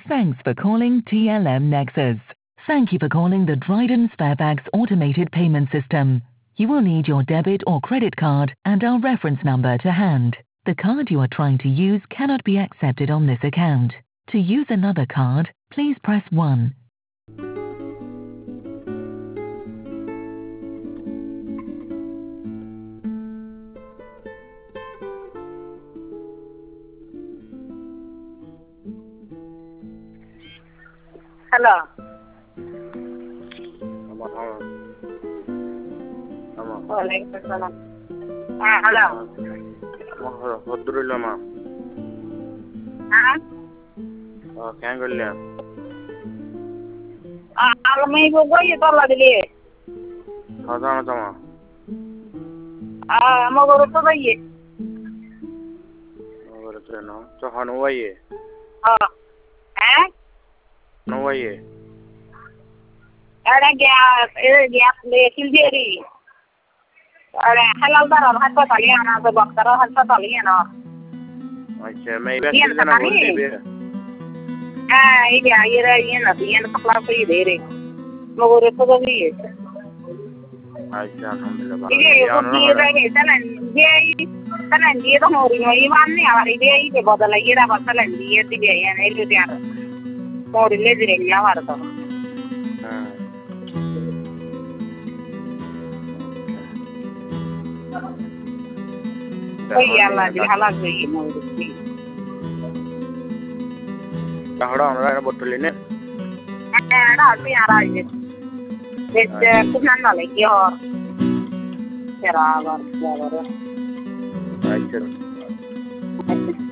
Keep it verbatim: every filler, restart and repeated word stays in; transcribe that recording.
Thanks for calling T L M Nexus. Thank you for calling the Dryden Sparebags automated payment system. You will need your debit or credit card and our reference number to hand. The card you are trying to use cannot be accepted on this account. To use another card, please press one. Hello. Ama ama. Ama. Waalaikumsalam. Ah, hello. Ama hodrilla ma. Ah, Ah, kya कर लिया? ah, almay ko ko ito ladili. खाता ना तमा. Ah, magoro to daye. और तो ना. तो हनुआ ये. Ah. Eh? हनुआ ये. Ada gas, ada gas le sildiri. Ada halal darar hospital yana to doctor hospital yana. अच्छा मैं इधर से ना बोल दी बे. Ah, ini akhirnya yana yana kelas ini deh. Magoro to daye. अच्छा alhamdulillah. Ini ini lagi salan dia salan dia to mori mori wanne awari dia ini bodala ira basalan dia dia yana itu dia. Mori le dire ya warto. Oh iya lah, jadi halal sih mau di. Kahara orang botol ini. Ada sih ada ini. Jadi punya nala kior. Cerah banget, cerah. अच्छा.